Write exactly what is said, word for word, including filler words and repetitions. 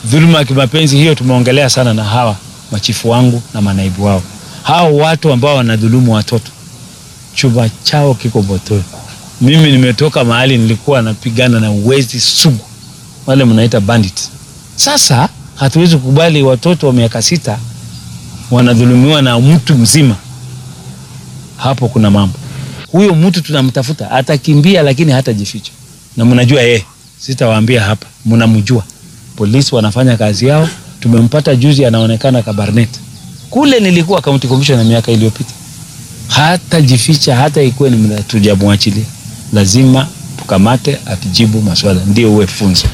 Dhuluma ya kimapenzi hiyo tumeongelea sana na hawa machifu wangu na manaibu wao. Hao watu ambao wanadhulumu watoto, chumba chao kiko Botoi. Mimi nimetoka mahali nilikuwa napigana na wezi sugu, wale mnaita bandits. Sasa hatuwezi kukubali watoto wa miaka sita wanadhulumiwa na mtu mzima. Hapo kuna mambo. Huyo mtu tunamtafuta, atakimbia lakini hatajificha. Na mnajua yeye, sitawaambia hapa, mnamjua. Polisi wanafanya kazi yao. Tumempata juzi, anaonekana Kabarnet. Kule nilikuwa county commissioner miaka iliyopita. Hata jificha, hata ikuwe ni mtujamwachilia. Lazima tukamate atijibu maswala, ndio uwe funzo.